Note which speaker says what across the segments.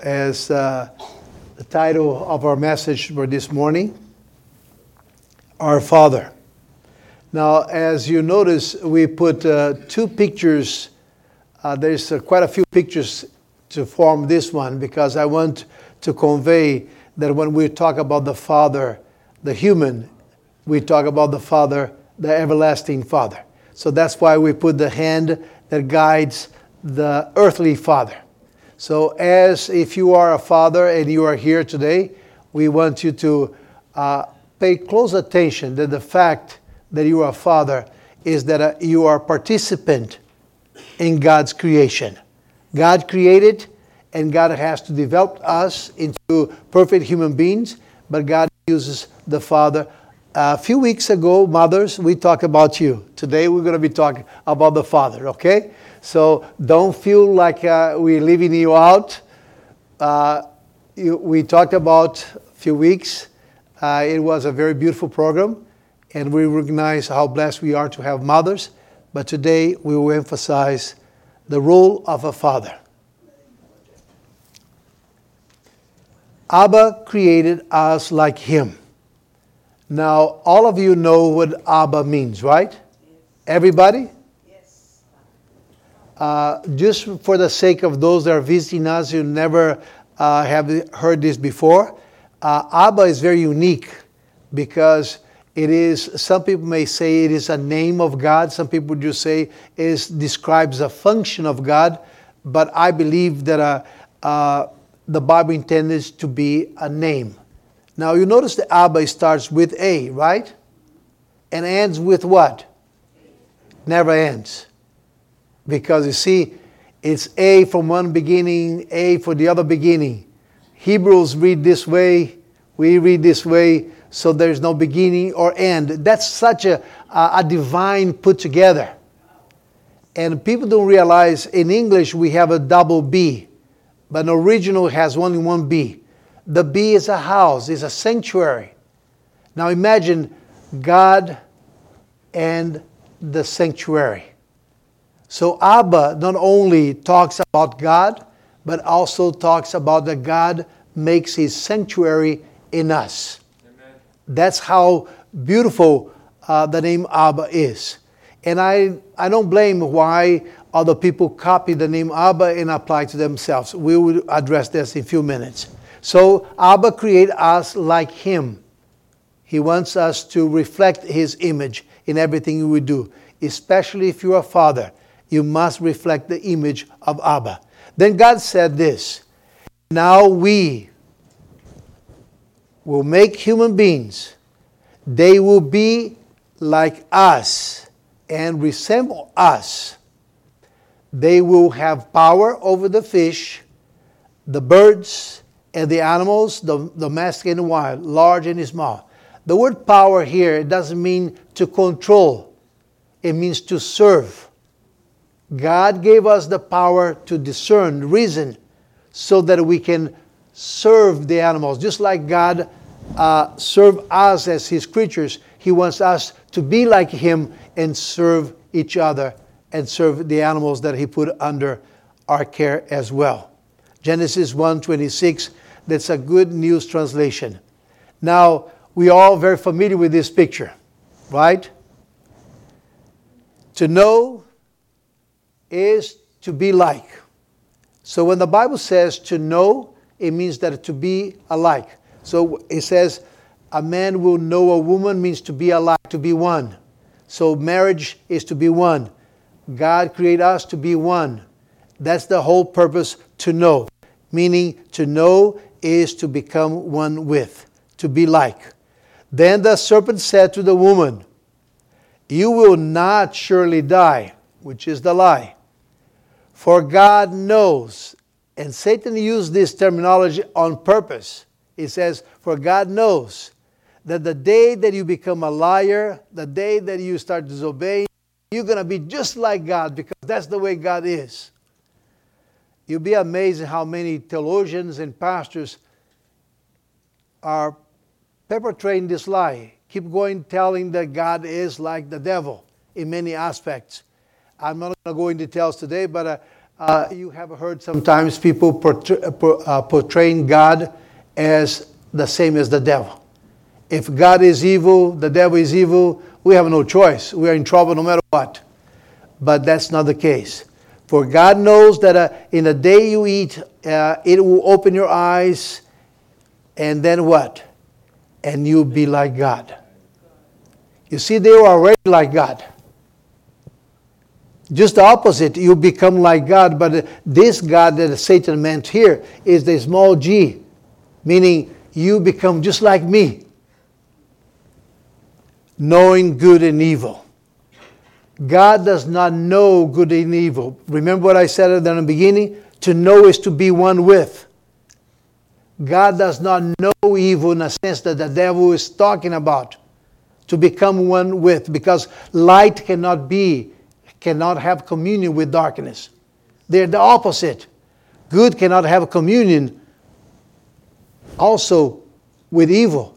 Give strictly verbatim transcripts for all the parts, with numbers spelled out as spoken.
Speaker 1: as uh, the title of our message for this morning, Our Father. Now, as you notice, we put uh, two pictures. Uh, there's uh, quite a few pictures to form this one because I want to convey that when we talk about the Father, the human, we talk about the Father, the everlasting Father. So that's why we put the hand that guides the earthly Father. So as if you are a father and you are here today, we want you to uh, pay close attention that the fact that you are a father is that uh, you are a participant in God's creation. God created, and God has to develop us into perfect human beings, but God uses the Father. A few weeks ago, mothers, we talked about you. Today we're going to be talking about the Father, okay? So don't feel like uh, we're leaving you out. Uh, you, we talked about a few weeks. Uh, it was a very beautiful program, and we recognize how blessed we are to have mothers. But today we will emphasize the role of a father. Abba created us like him. Now, all of you know what Abba means, right? Yes. Everybody?
Speaker 2: Yes.
Speaker 1: Uh, just for the sake of those that are visiting us who never uh, have heard this before, uh, Abba is very unique because it is, some people may say it is a name of God. Some people just say it describes a function of God. But I believe that uh, uh, the Bible intended to be a name. Now you notice the Abba starts with A, right? And ends with what? Never ends. Because you see, it's A from one beginning, A for the other beginning. Hebrews read this way, we read this way, so there's no beginning or end. That's such a, a divine put together. And people don't realize in English we have a double B. But the original has only one B. The B is a house, is a sanctuary. Now imagine God and the sanctuary. So Abba not only talks about God, but also talks about that God makes his sanctuary in us. Amen. That's how beautiful uh, the name Abba is. And I, I don't blame why other people copy the name Abba and apply to themselves. We will address this in a few minutes. So Abba created us like him. He wants us to reflect his image in everything we do. Especially if you're a father, you must reflect the image of Abba. Then God said this, now we will make human beings. They will be like us and resemble us. They will have power over the fish, the birds, and the animals, the domestic and wild, large and small. The word power here, it doesn't mean to control. It means to serve. God gave us the power to discern, reason, so that we can serve the animals. Just like God uh, served us as his creatures, he wants us to be like him and serve each other and serve the animals that he put under our care as well. Genesis one twenty-six, that's a good news translation. Now, we are all very familiar with this picture, right? To know is to be like. So when the Bible says to know, it means that to be alike. So it says a man will know a woman means to be alike, to be one. So marriage is to be one. God created us to be one. That's the whole purpose, to know. Meaning to know is to become one with, to be like. Then the serpent said to the woman, you will not surely die, which is the lie. For God knows, and Satan used this terminology on purpose. He says, for God knows that the day that you become a liar, the day that you start disobeying, you're going to be just like God because that's the way God is. You'll be amazed at how many theologians and pastors are perpetrating this lie. Keep going telling that God is like the devil in many aspects. I'm not going to go into details today, but uh, Uh, you have heard sometimes people portray, uh, portraying God as the same as the devil. If God is evil, the devil is evil, we have no choice. We are in trouble no matter what. But that's not the case. For God knows that uh, in the day you eat, uh, it will open your eyes, and then what? And you'll be like God. You see, they were already like God. Just the opposite, you become like God. But this God that Satan meant here is the small g, meaning you become just like me, knowing good and evil. God does not know good and evil. Remember what I said at the beginning? To know is to be one with. God does not know evil in a sense that the devil is talking about. To become one with. Because light cannot be, cannot have communion with darkness. They're the opposite. Good cannot have communion also with evil.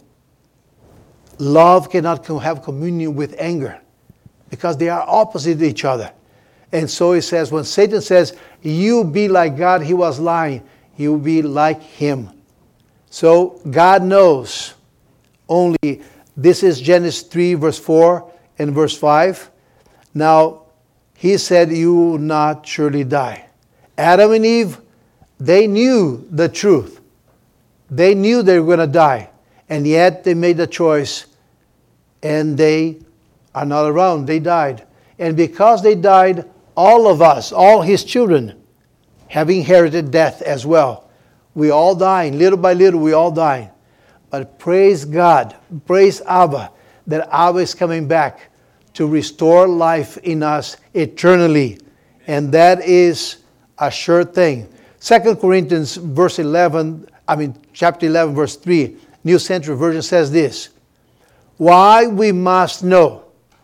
Speaker 1: Love cannot have communion with anger. Because they are opposite each other. And so it says, when Satan says, you be like God, he was lying. You be like him. So God knows only, this is Genesis three, verse four and verse five. Now, he said, you will not surely die. Adam and Eve, they knew the truth. They knew they were going to die. And yet they made the choice. And they are not around. They died. And because they died, all of us, all his children, have inherited death as well. We all dying. Little by little, we all dying. But praise God, praise Abba, that Abba is coming back to restore life in us eternally. And that is a sure thing. Second Corinthians verse eleven, I mean chapter eleven, verse three, New Century Version says this. Why we must know.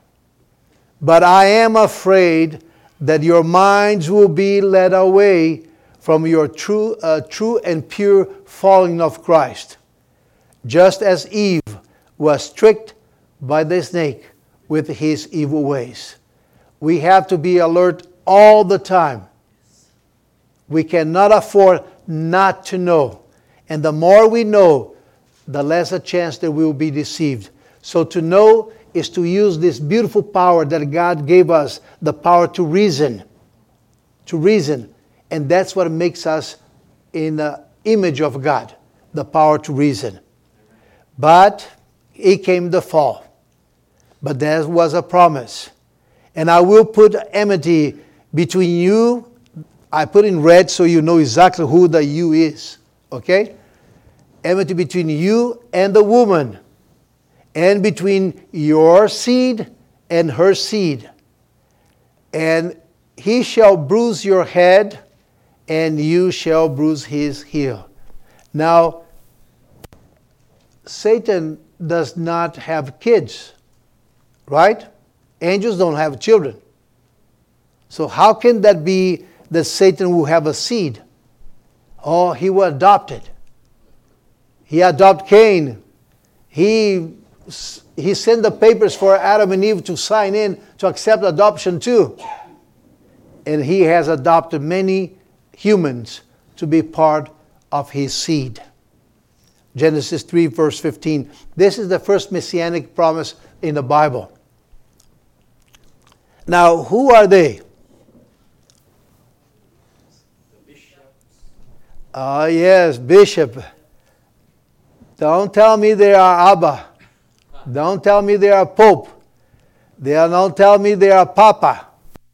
Speaker 1: But I am afraid that your minds will be led away from your true, uh, true and pure following of Christ. Just as Eve was tricked by the snake with his evil ways. We have to be alert all the time. We cannot afford not to know. And the more we know, the less a chance that we will be deceived. So to know is to use this beautiful power that God gave us, the power to reason. To reason. And that's what makes us in the image of God, the power to reason. But it came the fall. But there was a promise. And I will put enmity between you. I put in red so you know exactly who the you is. Okay? Enmity between you and the woman. And between your seed and her seed. And he shall bruise your head, and you shall bruise his heel. Now, Satan does not have kids, right? Angels don't have children. So how can that be that Satan will have a seed? Oh, he was adopted. He adopted Cain. He He sent the papers for Adam and Eve to sign in to accept adoption too. And he has adopted many humans to be part of his seed. Genesis three, verse fifteen. This is the first messianic promise in the Bible. Now, who are they?
Speaker 2: The bishops.
Speaker 1: Ah, yes, bishop. Don't tell me they are Abba. Don't tell me they are Pope. They are, don't tell me they are Papa.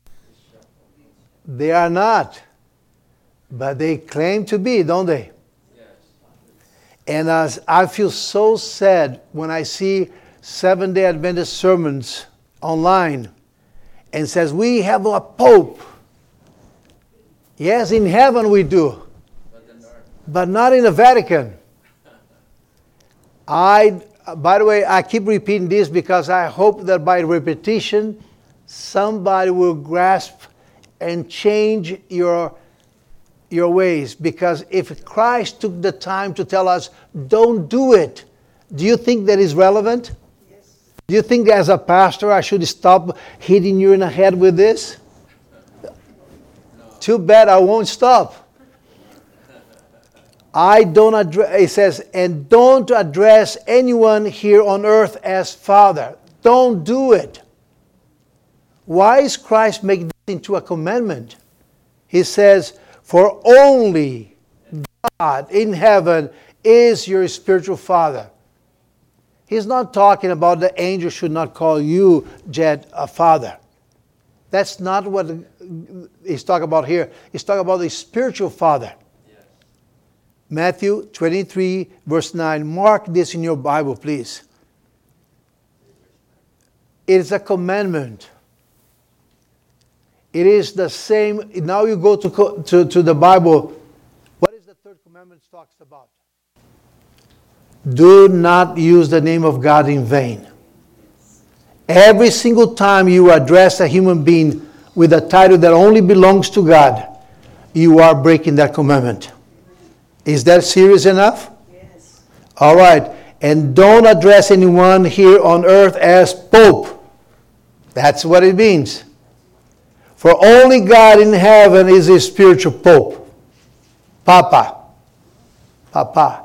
Speaker 1: They are not. But they claim to be, don't they?
Speaker 2: Yes.
Speaker 1: And as I feel so sad when I see Seventh-day Adventist sermons online and says, we have a Pope. Yes, in heaven we do. But not in the Vatican. I... By the way, I keep repeating this because I hope that by repetition, somebody will grasp and change your, your ways. Because if Christ took the time to tell us, don't do it, do you think that is relevant? Yes. Do you think as a pastor I should stop hitting you in the head with this?
Speaker 2: No.
Speaker 1: Too bad I won't stop. I don't address, it says, and don't address anyone here on earth as Father. Don't do it. Why is Christ making this into a commandment? He says, for only God in heaven is your spiritual Father. He's not talking about the angel should not call you, Jed, a father. That's not what he's talking about here. He's talking about the spiritual Father. Yes. Matthew twenty-three, verse nine. Mark this in your Bible, please. It is a commandment. It is the same. Now you go to, to, to the Bible. What is the third commandment talks about? Do not use the name of God in vain. Every single time you address a human being with a title that only belongs to God, you are breaking that commandment. Is that serious enough? Yes. All right. And don't address anyone here on earth as Pope. That's what it means. For only God in heaven is a spiritual Pope. Papa. Papa.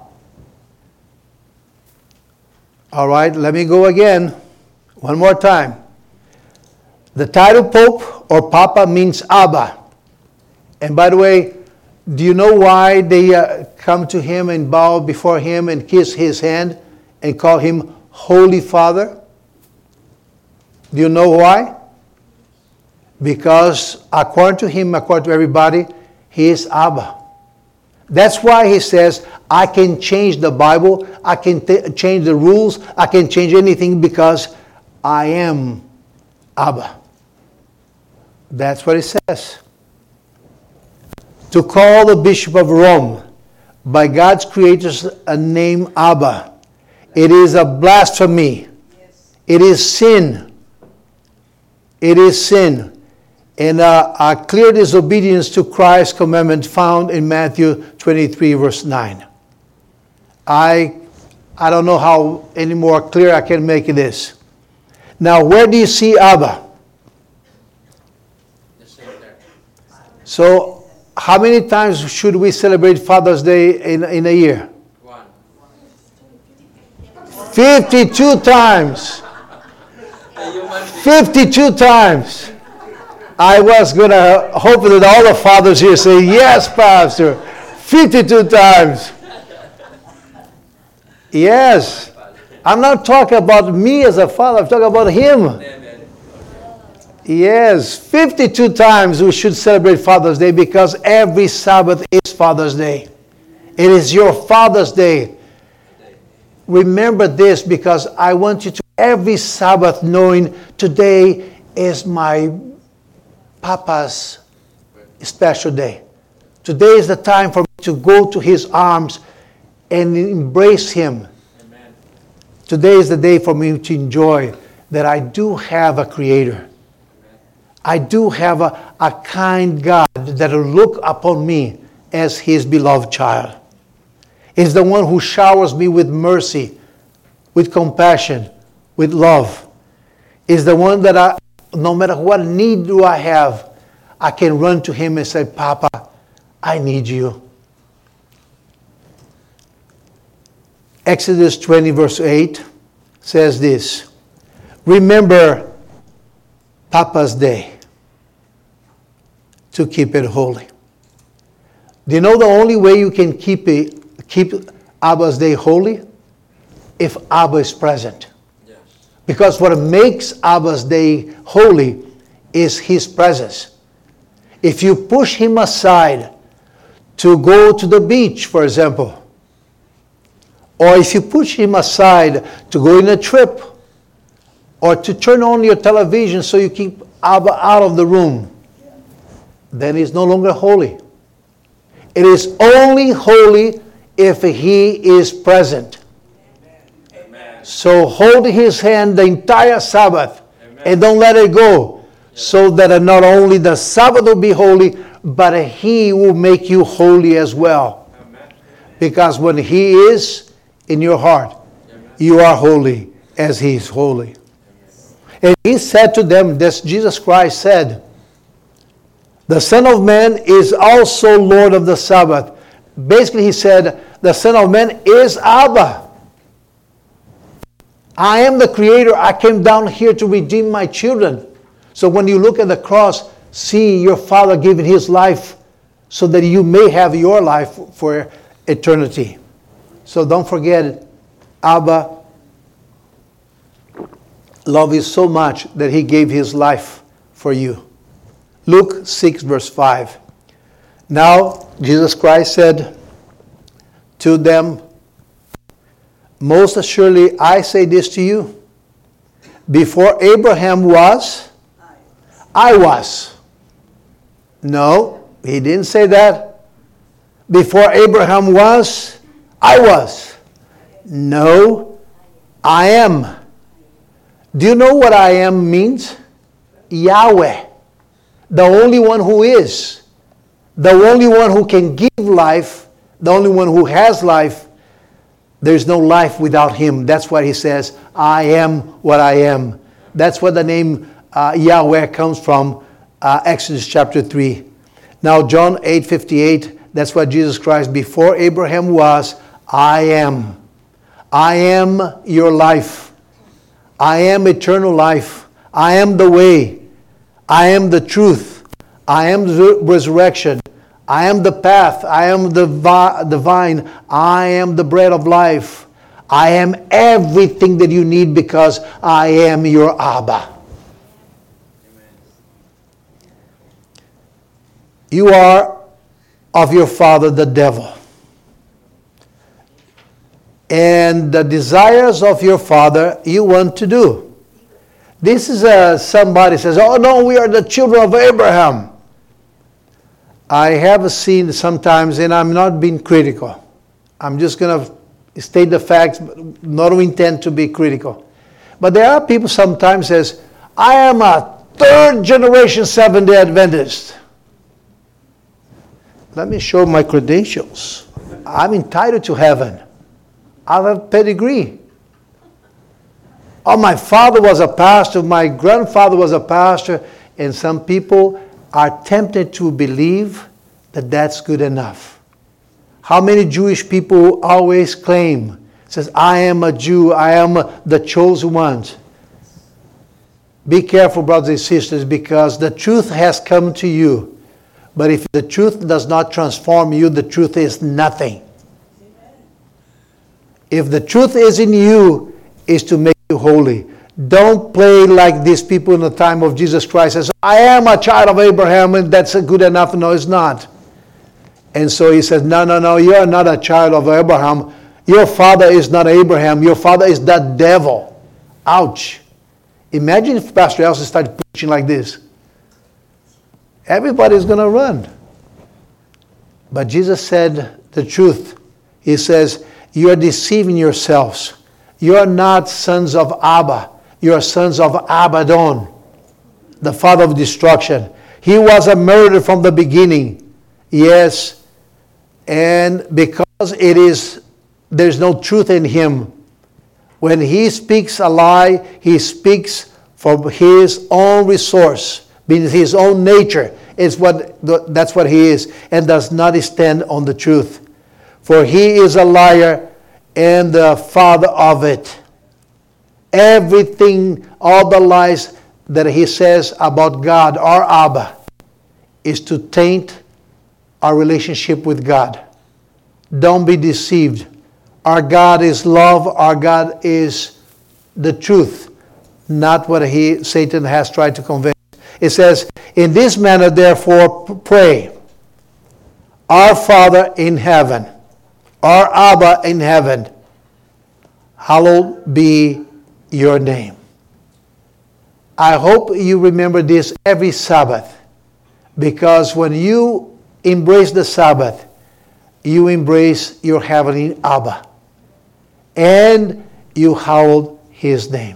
Speaker 1: All right, let me go again. One more time. The title Pope or Papa means Abba. And by the way, do you know why they uh, come to him and bow before him and kiss his hand and call him Holy Father? Do you know why? Because according to him, according to everybody, he is Abba. That's why he says, I can change the Bible, I can t- change the rules, I can change anything because I am Abba. That's what it says. To call the Bishop of Rome by God's creators a name Abba, it is a blasphemy. Yes. It is sin. It is sin. And uh, a clear disobedience to Christ's commandment found in Matthew twenty-three, verse nine. I, I don't know how any more clear I can make this. Now, where do you see Abba? So, how many times should we celebrate Father's Day in, in a year? One. fifty-two times. fifty-two times. I was going to hope that all the fathers here say, yes, Pastor, fifty-two times. Yes. I'm not talking about me as a father, I'm talking about him. Yes, fifty-two times we should celebrate Father's Day because every Sabbath is Father's Day. It is your Father's Day. Remember this because I want you to every Sabbath knowing today is my Papa's special day. Today is the time for me to go to his arms and embrace him. Amen. Today is the day for me to enjoy that I do have a creator. Amen. I do have a, a kind God that will look upon me as his beloved child. He's the one who showers me with mercy, with compassion, with love. He's the one that I, no matter what need do I have, I can run to him and say, Papa, I need you. Exodus twenty, verse eight says this. Remember Papa's Day to keep it holy. Do you know the only way you can keep it, keep Abba's Day holy? If Abba is present. Yes. Because what makes Abba's Day holy is his presence. If you push him aside to go to the beach, for example, or if you push him aside to go on a trip, or to turn on your television so you keep Abba out of the room, then he's no longer holy. It is only holy if he is present. Amen. So hold his hand the entire Sabbath. Amen. And don't let it go. Yes. So that not only the Sabbath will be holy, but he will make you holy as well. Amen. Because when he is in your heart, amen, you are holy as he is holy. Amen. And he said to them, this Jesus Christ said, The Son of Man is also Lord of the Sabbath. Basically, he said, the Son of Man is Abba. I am the Creator. I came down here to redeem my children. So when you look at the cross, see your Father giving His life so that you may have your life for eternity. So don't forget, Abba loves you so much that He gave His life for you. Luke six, verse five. Now, Jesus Christ said to them, most assuredly, I say this to you. Before Abraham was, I was. No, He didn't say that. Before Abraham was, I was. No, I am. Do you know what I am means? Yahweh. The only one who is. The only one who can give life. The only one who has life. There's no life without Him. That's why He says, I am what I am. That's where the name uh, Yahweh comes from, uh, Exodus chapter three. Now John eight fifty-eight, that's what Jesus Christ, before Abraham was, I am. I am your life. I am eternal life. I am the way. I am the truth. I am the resurrection. I am the path. I am the, vi- the vine. I am the bread of life. I am everything that you need because I am your Abba. You are of your father, the devil. And the desires of your father you want to do. This is a, somebody says, oh no, we are the children of Abraham. I have seen sometimes, and I'm not being critical. I'm just going to state the facts, but not intend to be critical. But there are people sometimes says, I am a third generation Seventh-day Adventist. Let me show my credentials. I'm entitled to heaven. I have a pedigree. Oh, my father was a pastor, my grandfather was a pastor, and some people are tempted to believe that that's good enough. How many Jewish people always claim, says, I am a Jew, I am the chosen one. Be careful, brothers and sisters, because the truth has come to you. But if the truth does not transform you, the truth is nothing. If the truth is in you, is to make you holy. Don't play like these people in the time of Jesus Christ. Says, I am a child of Abraham, and that's good enough. No, it's not. And so he says, no, no, no, you are not a child of Abraham. Your father is not Abraham. Your father is the devil. Ouch. Imagine if Pastor Elson started preaching like this. Everybody's going to run. But Jesus said the truth. He says, you are deceiving yourselves. You are not sons of Abba. You are sons of Abaddon, the father of destruction. He was a murderer from the beginning. Yes. And because it is, there's no truth in him. When he speaks a lie, he speaks from his own resource, means his own nature. Is what that's what he is, and does not stand on the truth. For he is a liar and the father of it. Everything, all the lies that he says about God, our Abba, is to taint our relationship with God. Don't be deceived. Our God is love. Our God is the truth, not what he Satan has tried to convince. It says, in this manner, therefore, pray. Our Father in heaven, our Abba in heaven, hallowed be your name. I hope you remember this every Sabbath, because when you embrace the Sabbath, you embrace your heavenly Abba, and you hallowed his name.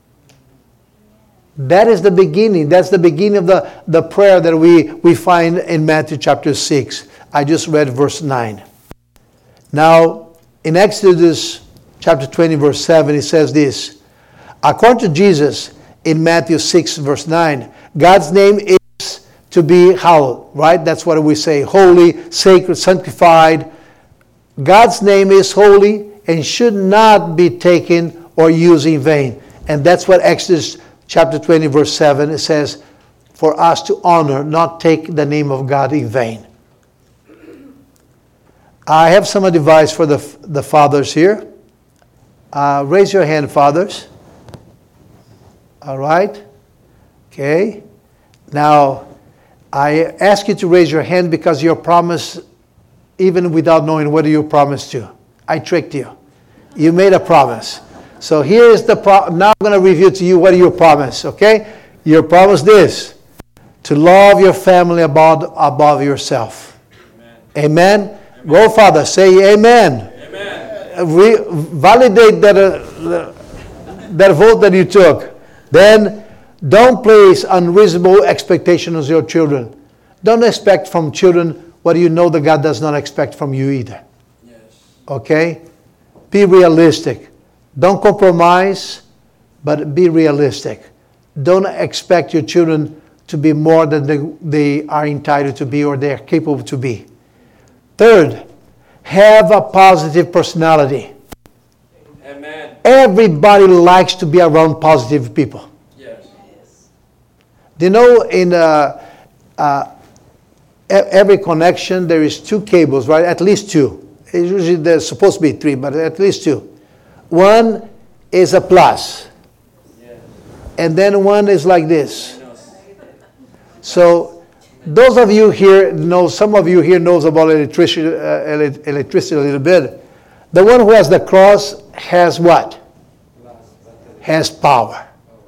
Speaker 1: That is the beginning. That's the beginning of the, the prayer that we, we find in Matthew chapter six. I just read verse nine. Now, in Exodus chapter twenty, verse seven, it says this. According to Jesus, in Matthew six, verse nine, God's name is to be hallowed, right? That's what we say, holy, sacred, sanctified. God's name is holy and should not be taken or used in vain. And that's what Exodus chapter twenty, verse seven, it says, for us to honor, not take the name of God in vain. I have some advice for the, the fathers here. Uh, raise your hand, fathers. All right. Okay. Now, I ask you to raise your hand because your promise, even without knowing what you promised to. I tricked you. You made a promise. So here is the pro- now I'm going to review to you what you promised, okay? You promised this, to love your family above, above yourself. Amen? Amen? Amen. Go, Father, say amen. Amen. Re- validate that, uh, that vote that you took. Then, don't place unreasonable expectations on your children. Don't expect from children what you know that God does not expect from you either. Yes. Okay? Be realistic. Don't compromise, but be realistic. Don't expect your children to be more than they, they are entitled to be or they are capable to be. Third, have a positive personality. Amen. Everybody likes to be around positive people. Yes. Do you know in uh, uh, every connection there is two cables, right? At least two. It's usually there's supposed to be three, but at least two. One is a plus. Yes. And then one is like this. So those of you here know, some of you here knows about electricity, uh, electricity a little bit. The one who has the cross has what? Has power.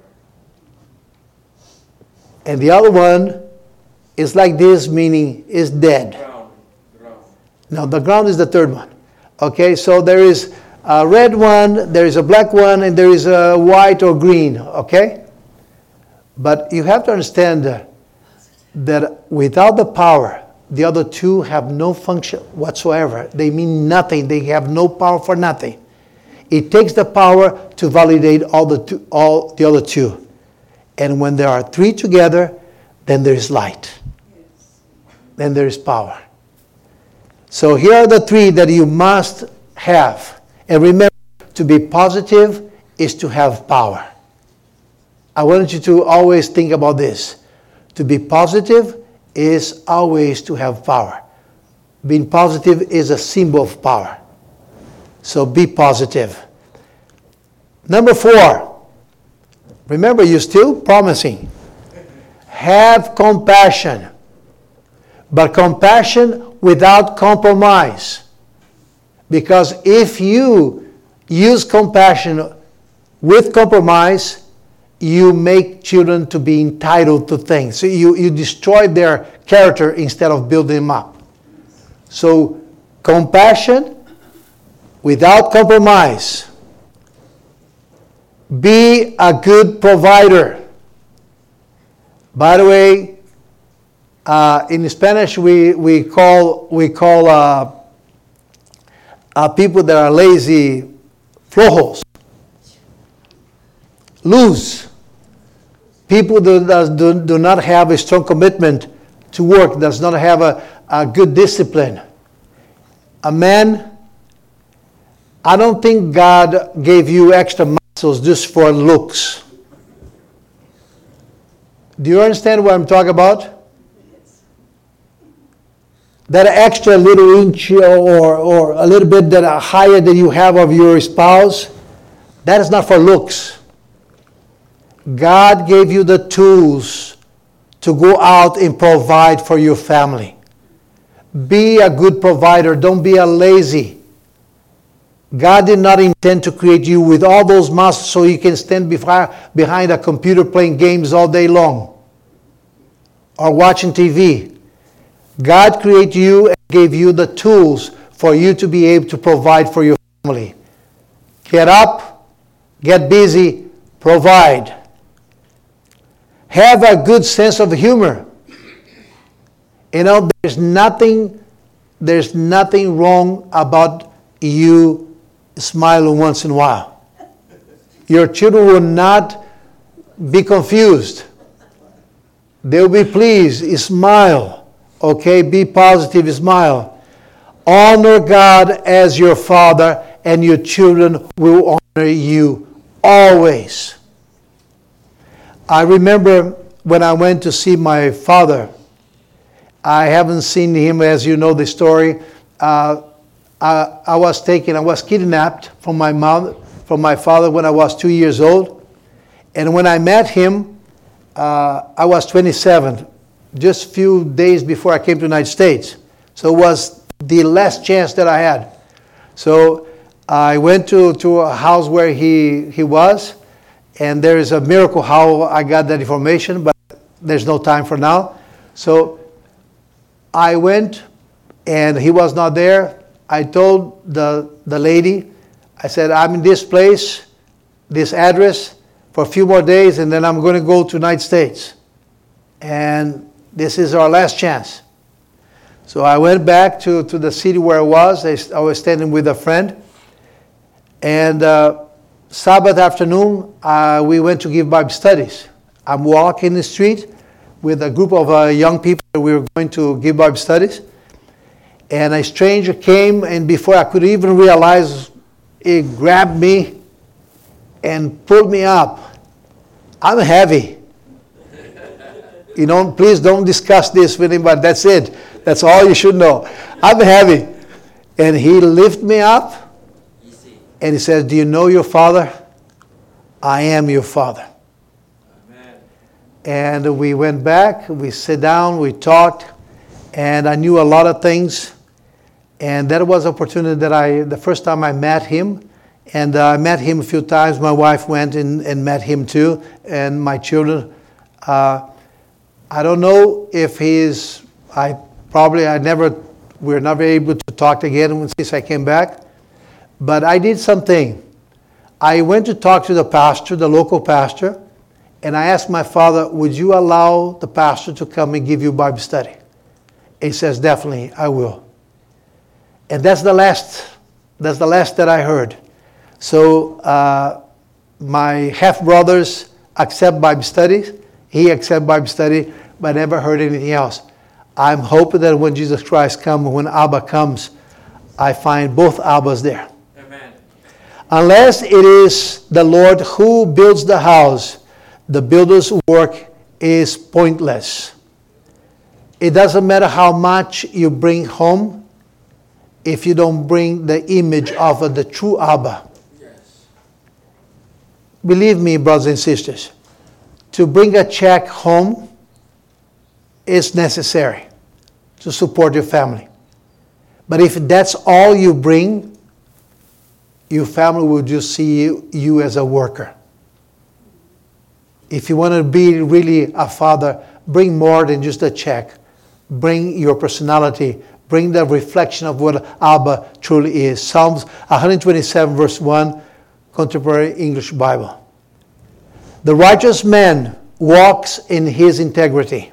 Speaker 1: And the other one is like this, meaning is dead. Ground. Ground. Now the ground is the third one. Okay, so there is a red one, there is a black one, and there is a white or green. Okay? But you have to understand that without the power, the other two have no function whatsoever. They mean nothing. They have no power for nothing. It takes the power to validate all the two, all the other two. And when there are three together, then there is light. Yes. Then there is power. So here are the three that you must have. And remember, to be positive is to have power. I want you to always think about this. To be positive is always to have power. Being positive is a symbol of power. So be positive. Number four. Remember, you're still promising. Have compassion. But compassion without compromise. Because if you use compassion with compromise, you make children to be entitled to things. So you, you destroy their character instead of building them up. So compassion without compromise. Be a good provider. By the way, uh, in Spanish we, we call we call uh, uh, people that are lazy flojos. Loose. People that do, do not have a strong commitment to work, does not have a, a good discipline. A man, I don't think God gave you extra muscles just for looks. Do you understand what I'm talking about? That extra little inch or, or a little bit that are higher than you have of your spouse, that is not for looks. God gave you the tools to go out and provide for your family. Be a good provider. Don't be a lazy. God did not intend to create you with all those muscles so you can stand behind a computer playing games all day long or watching T V. God created you and gave you the tools for you to be able to provide for your family. Get up, get busy, provide. Have a good sense of humor. You know, there's nothing, there's nothing wrong about you smiling once in a while. Your children will not be confused. They'll be pleased. Smile. Okay? Be positive. Smile. Honor God as your father, and your children will honor you always. I remember when I went to see my father. I haven't seen him, as you know the story. Uh, I, I was taken, I was kidnapped from my mother, from my father when I was two years old. And when I met him, uh, I was twenty-seven, just a few days before I came to the United States. So it was the last chance that I had. So I went to, to a house where he, he was, and there is a miracle how I got that information, but there's no time for now. So I went, and he was not there. I told the, the lady, I said, I'm in this place, this address, for a few more days, and then I'm going to go to the United States. And this is our last chance. So I went back to, to the city where I was. I, I was standing with a friend. And uh, Sabbath afternoon, uh, we went to give Bible studies. I'm walking the street with a group of uh, young people. We were going to give Bible studies. And a stranger came, and before I could even realize, he grabbed me and pulled me up. I'm heavy. You know, please don't discuss this with him, but that's it. That's all you should know. I'm heavy. And he lifted me up, and he says, do you know your father? I am your father. Amen. And we went back, we sat down, we talked, and I knew a lot of things. And that was an opportunity that I, the first time I met him, and uh, I met him a few times. My wife went and, and met him too, and my children. Uh, I don't know if he's, I probably, I never, we were never able to talk again since I came back. But I did something. I went to talk to the pastor, the local pastor, and I asked my father, would you allow the pastor to come and give you Bible study? He says, definitely, I will. And that's the last, that's the last that I heard. So uh, my half-brothers accept Bible studies. He accept Bible study, but I never heard anything else. I'm hoping that when Jesus Christ comes, when Abba comes, I find both Abbas there. Amen. Unless it is the Lord who builds the house, the builder's work is pointless. It doesn't matter how much you bring home if you don't bring the image of the true Abba. Yes. Believe me, brothers and sisters, to bring a check home is necessary to support your family. But if that's all you bring, your family will just see you, you as a worker. If you want to be really a father, bring more than just a check. Bring your personality. Bring the reflection of what Abba truly is. Psalms one twenty-seven verse one, Contemporary English Bible. The righteous man walks in his integrity.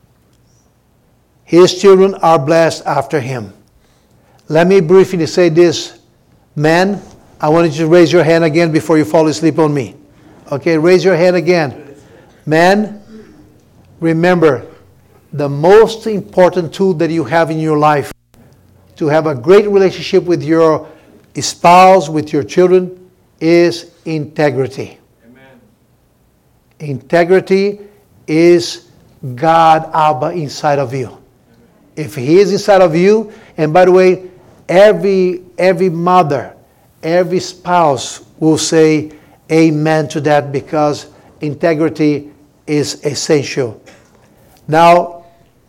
Speaker 1: His children are blessed after him. Let me briefly say this. Man, I want you to raise your hand again before you fall asleep on me. Okay, raise your hand again. Man, remember, the most important tool that you have in your life to have a great relationship with your spouse, with your children, is integrity. Amen. Integrity is God, Abba, inside of you. Amen. If He is inside of you, and by the way, every every mother, every spouse will say amen to that, because integrity is essential. Now,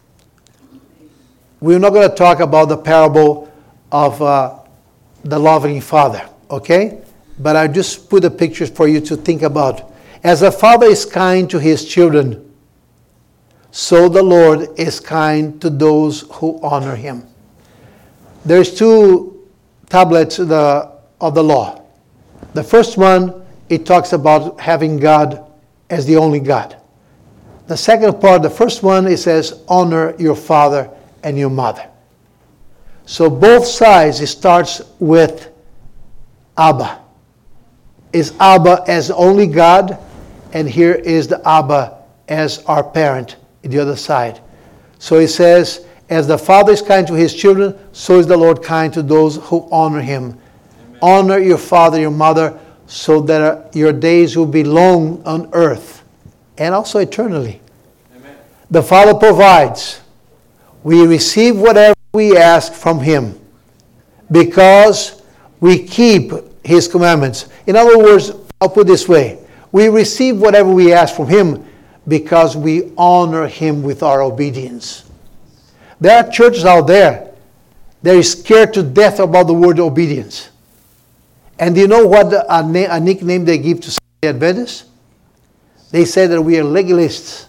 Speaker 1: we're not going to talk about the parable of uh, the loving father, okay? But I just put a picture for you to think about. As a father is kind to his children, so the Lord is kind to those who honor Him. There's two tablets of the, of the law. The first one, it talks about having God as the only God. The second part, the first one, it says, honor your father and your mother. So both sides, it starts with Abba. Is Abba as only God, and here is the Abba as our parent in the other side. So he says, as the Father is kind to his children, so is the Lord kind to those who honor him. Amen. Honor your father, your mother, so that your days will be long on earth and also eternally. Amen. The Father provides. We receive whatever we ask from him because we keep his commandments. In other words, I'll put it this way. We receive whatever we ask from him because we honor him with our obedience. There are churches out there that are scared to death about the word obedience. And do you know what a, a nickname they give to the Adventists? They say that we are legalists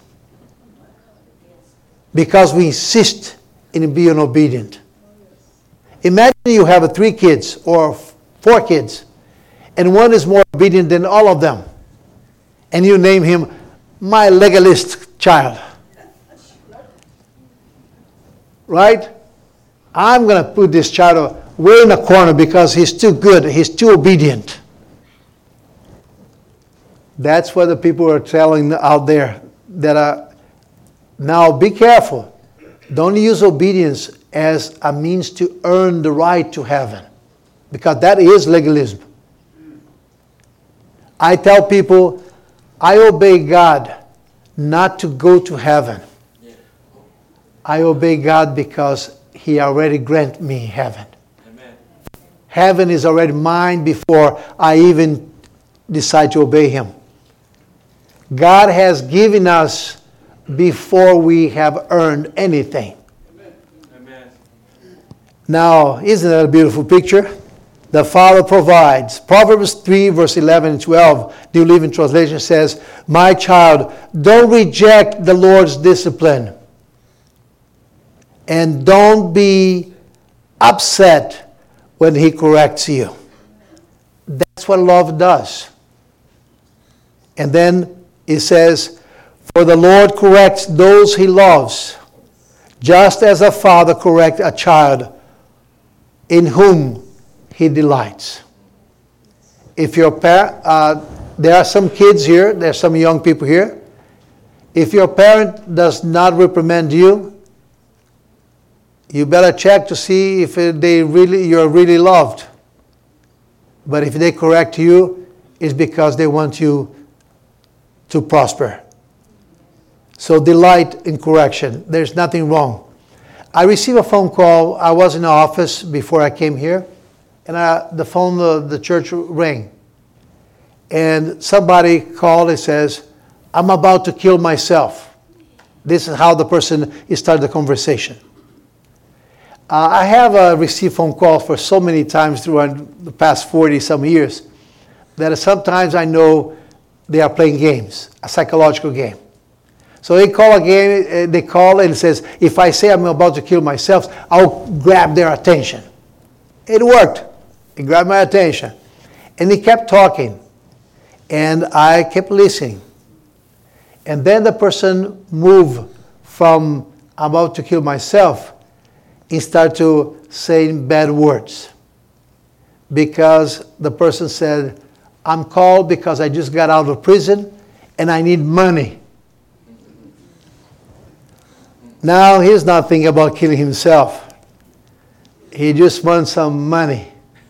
Speaker 1: because we insist in being obedient. Imagine you have three kids or four kids, and one is more obedient than all of them. And you name him my legalist child. Right? I'm going to put this child way in a corner because he's too good. He's too obedient. That's what the people are telling out there. That are, now be careful. Don't use obedience as a means to earn the right to heaven. Because that is legalism. I tell people, I obey God not to go to heaven. I obey God because he already granted me heaven. Amen. Heaven is already mine before I even decide to obey him. God has given us before we have earned anything. Amen. Now, isn't that a beautiful picture? The Father provides. Proverbs three, verse eleven and twelve, New Living Translation says, my child, don't reject the Lord's discipline. And don't be upset when he corrects you. That's what love does. And then it says, for the Lord corrects those he loves, just as a father corrects a child in whom he delights. If your parent, uh, there are some kids here, there are some young people here. If your parent does not reprimand you, you better check to see if they really you're really loved. But if they correct you, it's because they want you to prosper. So delight in correction. There's nothing wrong. I received a phone call. I was in the office before I came here, and I, the phone of the church rang. And somebody called and says, I'm about to kill myself. This is how the person started the conversation. Uh, I have uh, received phone calls for so many times throughout the past forty some years that sometimes I know they are playing games, a psychological game. So they call a game, they call and it says, if I say I'm about to kill myself, I'll grab their attention. It worked. It grabbed my attention. And he kept talking. And I kept listening. And then the person moved from I'm about to kill myself and started to saying bad words. Because the person said, I'm called because I just got out of prison and I need money. Now he's not thinking about killing himself. He just wants some money.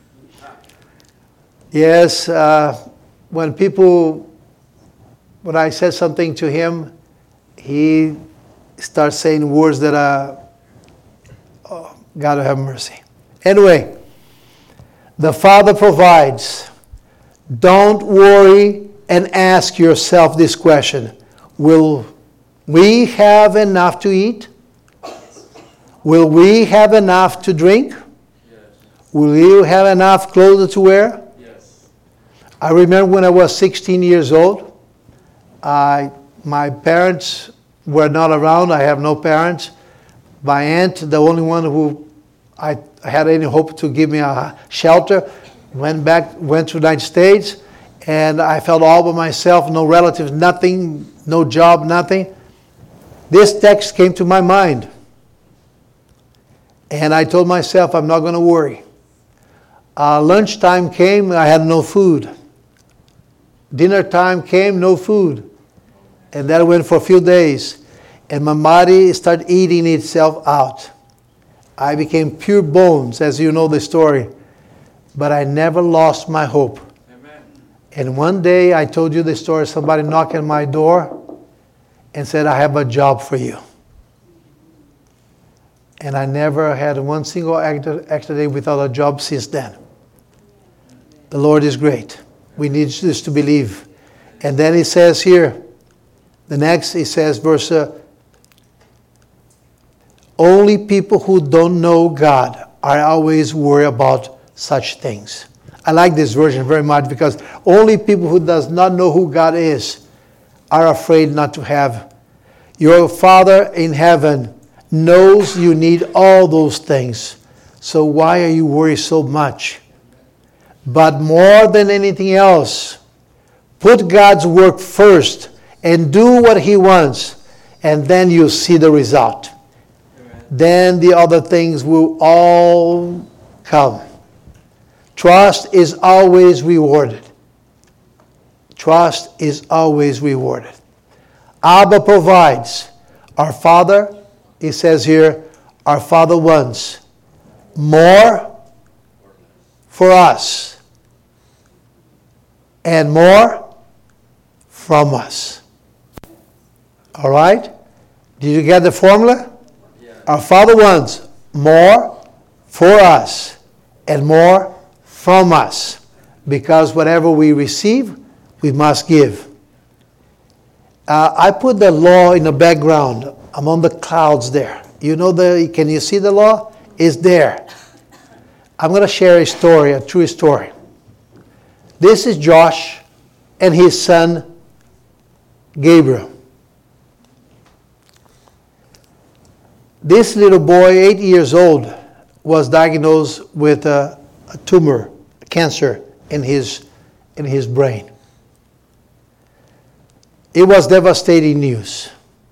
Speaker 1: Yes, uh, when people, when I said something to him, he starts saying words that are, oh, God have mercy. Anyway, the Father provides. Don't worry and ask yourself this question. Will we have enough to eat? Will we have enough to drink? Yes. Will you have enough clothes to wear? Yes. I remember when I was sixteen years old, I, my parents were not around. I have no parents. My aunt, the only one who I had any hope to give me a shelter, went back, went to the United States, and I felt all by myself, no relatives, nothing, no job, nothing. This text came to my mind. And I told myself, I'm not going to worry. Uh, lunchtime came, I had no food. Dinner time came, no food. And that went for a few days. and my body started eating itself out. I became pure bones, as you know the story. But I never lost my hope.
Speaker 2: Amen.
Speaker 1: And one day, I told you the story, somebody knocked on my door and said, I have a job for you. And I never had one single extra day without a job since then. The Lord is great. We need this to believe. And then he says here, the next, he says, verse, uh, only people who don't know God are always worried about such things. I like this version very much because only people who does not know who God is are afraid not to have. Your Father in heaven knows you need all those things. So why are you worried so much? But more than anything else, put God's work first and do what He wants, and then you'll see the result. Amen. Then the other things will all come. Trust is always rewarded. Trust is always rewarded. Abba provides. Our Father, He says here, our Father wants more for us and more from us. All right? Did you get the formula? Yeah. Our Father wants more for us and more from us, because whatever we receive, we must give. Uh, I put the law in the background. I'm on the clouds there. You know the? Can you see the law? It's there. I'm going to share a story, a true story. This is Josh and his son Gabriel. This little boy, eight years old, was diagnosed with a, a tumor, a cancer in his, in his brain. It was devastating news.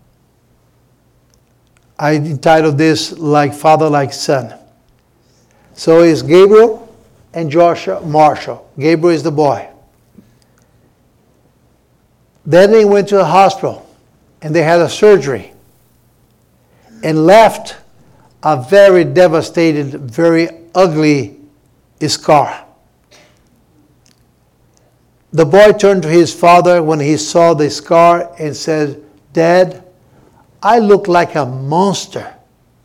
Speaker 1: I entitled this, Like Father, Like Son. So it's Gabriel and Joshua Marshall. Gabriel is the boy. Then they went to the hospital and they had a surgery and left a very devastated, very ugly scar. The boy turned to his father when he saw the scar and said, Dad, I look like a monster.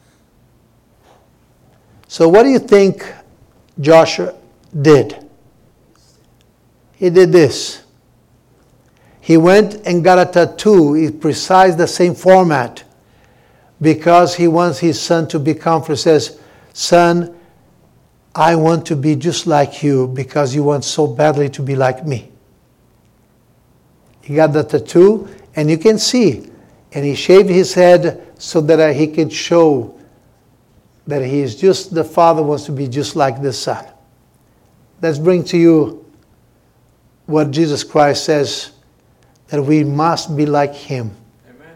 Speaker 1: So what do you think Joshua did? He did this. He went and got a tattoo, in precise the same format, because he wants his son to be comforted. He says, son, I want to be just like you because you want so badly to be like me. He got the tattoo, and you can see. And he shaved his head so that he could show that he is just, the father wants to be just like the son. Let's bring to you what Jesus Christ says, that we must be like him. Amen.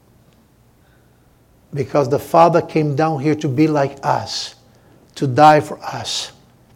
Speaker 1: Because the Father came down here to be like us, to die for us.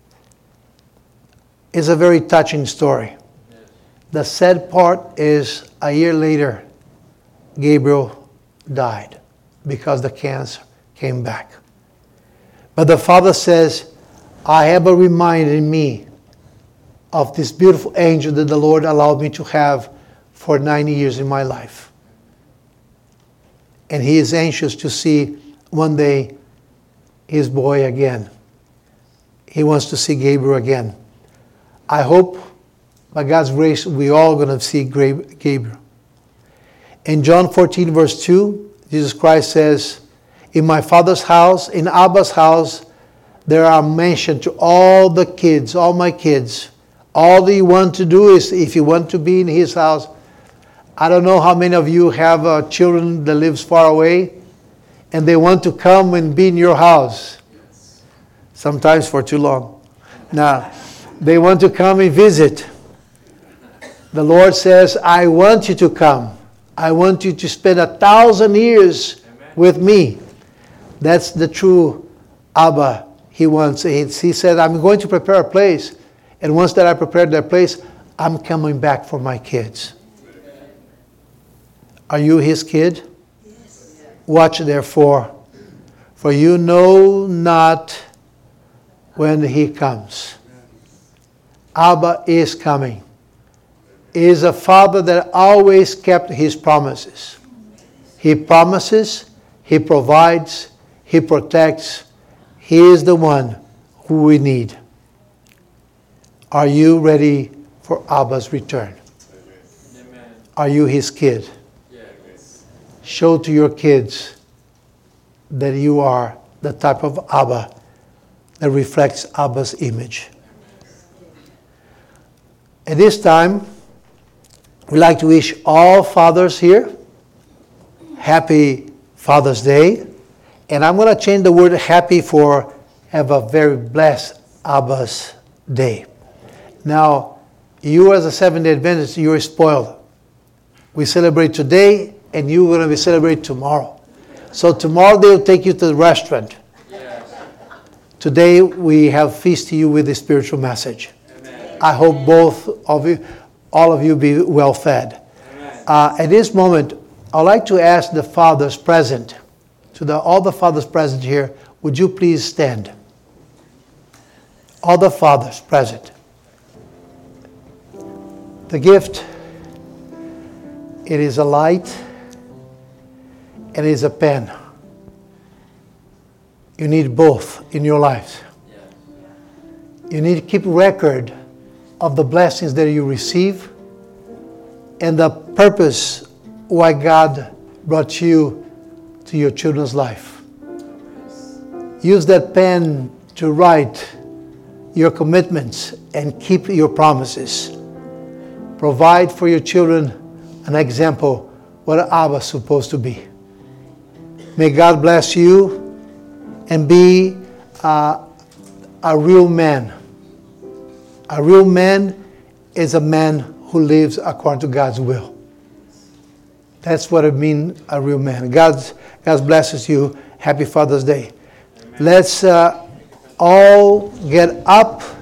Speaker 1: It's a very touching story. Yes. The sad part is a year later, Gabriel died because the cancer came back. But the Father says, I have a reminder in me of this beautiful angel that the Lord allowed me to have for ninety years in my life. And he is anxious to see one day his boy again. He wants to see Gabriel again. I hope, by God's grace, we're all going to see Gabriel. In John fourteen, verse two, Jesus Christ says, in my Father's house, in Abba's house, there are mentioned to all the kids, all my kids. All that you want to do is, if you want to be in his house, I don't know how many of you have uh, children that lives far away, and they want to come and be in your house. Yes. Sometimes for too long. Now, they want to come and visit. The Lord says, I want you to come. I want you to spend a thousand years Amen. With me. That's the true Abba he wants. He, he said, I'm going to prepare a place. And once that I prepared that place, I'm coming back for my kids. Are you his kid? Yes. Watch therefore, for you know not when he comes. Abba is coming. He is a father that always kept his promises. He promises, he provides, he protects. He is the one who we need. Are you ready for Abba's return?
Speaker 2: Amen.
Speaker 1: Are you his kid?
Speaker 2: Yes.
Speaker 1: Show to your kids that you are the type of Abba that reflects Abba's image. At this time, we'd like to wish all fathers here happy Father's Day. And I'm going to change the word happy for have a very blessed Abba's Day. Now, you as a Seventh-day Adventist, you're spoiled. We celebrate today, and you're going to be celebrating tomorrow. So tomorrow they'll take you to the restaurant.
Speaker 2: Yes.
Speaker 1: Today we have feasted you with the spiritual message.
Speaker 2: Amen.
Speaker 1: I hope both of you, all of you, be well fed. Uh, at this moment, I'd like to ask the fathers present, to the, all the fathers present here, would you please stand? All the fathers present. The gift, it is a light and it is a pen. You need both in your lives. You need to keep record of the blessings that you receive and the purpose why God brought you to your children's life. Use that pen to write your commitments and keep your promises. Provide for your children an example what Abba is supposed to be. May God bless you and be uh, a real man. A real man is a man who lives according to God's will. That's what it means, a real man. God's, God blesses you. Happy Father's Day. Amen. Let's uh, all get up.